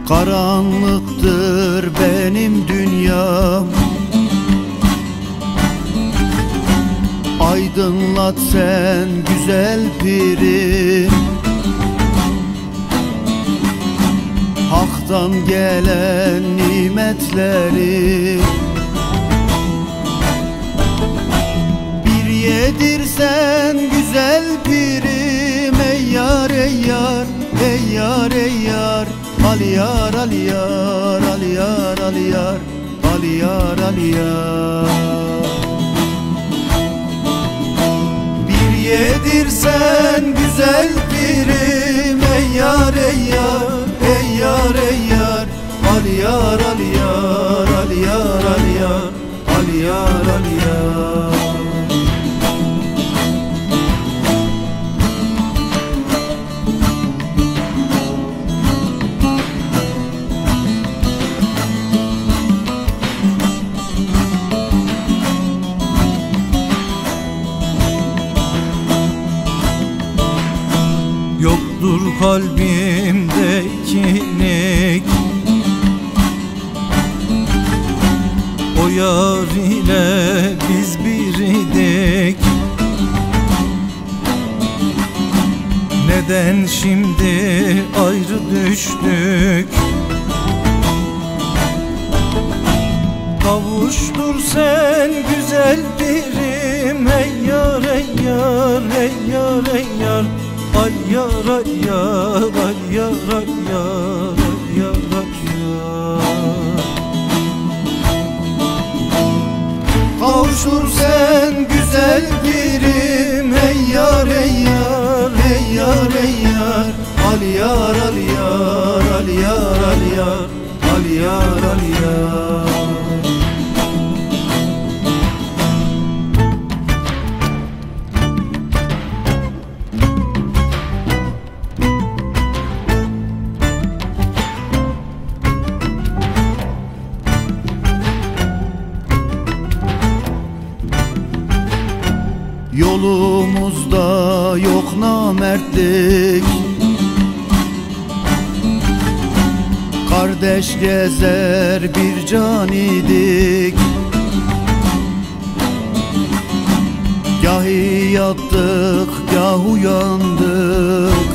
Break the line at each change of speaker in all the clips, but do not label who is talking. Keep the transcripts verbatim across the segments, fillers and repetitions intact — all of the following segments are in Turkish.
Karanlıktır benim dünyam, aydınlat sen güzel pirim. Hak'tan gelen nimetleri bir yedirsen güzel pirim. Ey yar ey yar, ey yar ey yar, al yar al yar, al yar al yar, al yar al yar. Bir yedirsen güzel pirim. Ey yar ey yar, ey yar ey yar, al yar al yar, al yar al yar, al yar al yar.
Yoktur kalbimde ikilik, o yar ile biz biriydik. Neden şimdi ayrı düştük? Kavuştur sen güzel birim. Ey yar ey yar, ey yar ey yar, ay yar ay yar, ay yar ay yar, ay yar ay yar.
Kavuştur sen güzel birim. Ey yar ey yar, ey yar ey yar, al yar al yar, al yar al yar, al yar al yar. Yolumuzda yok namertlik, kardeş gezer bir can idik. Gahi yattık, gah uyandık.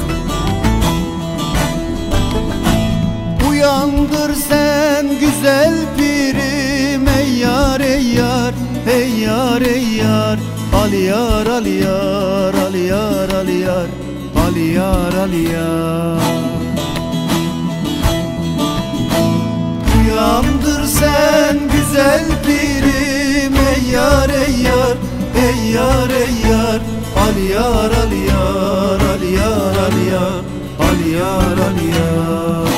Uyandır sen güzel pirim. Ey yar ey yar, ey yar ey yar, al yar al yar, al yar al yar, al yar al yar. Uyandır sen güzel pirim. Ey yar ey yar, ey yar ey yar, al yar al yar, al yar al yar, al yar al yar.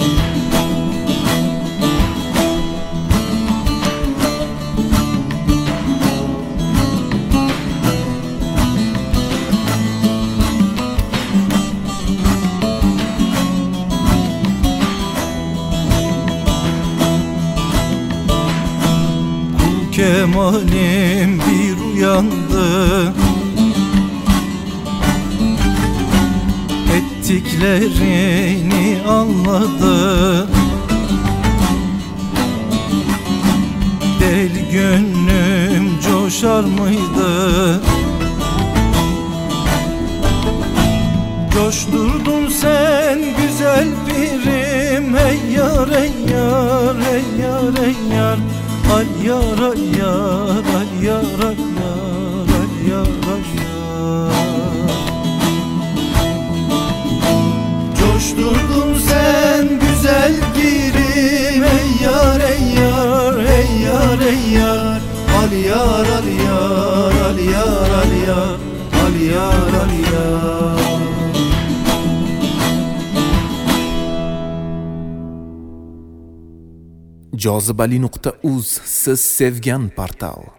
Kemalim bir uyandı, ettiklerini anladı. Deli gönlüm coşar mıydı? Coşturdun sen güzel birim. Ey yar ey yar, ey yar ey yar, al yar al yar, al yar al yar, al yar al yar.
Coşturdun sen güzel pirim. Ey yar ey yar, ey yar ey yar, al yar al yar, al yar al yar, al yar al yar.
jozibali nuqta uz siz sevgan portal.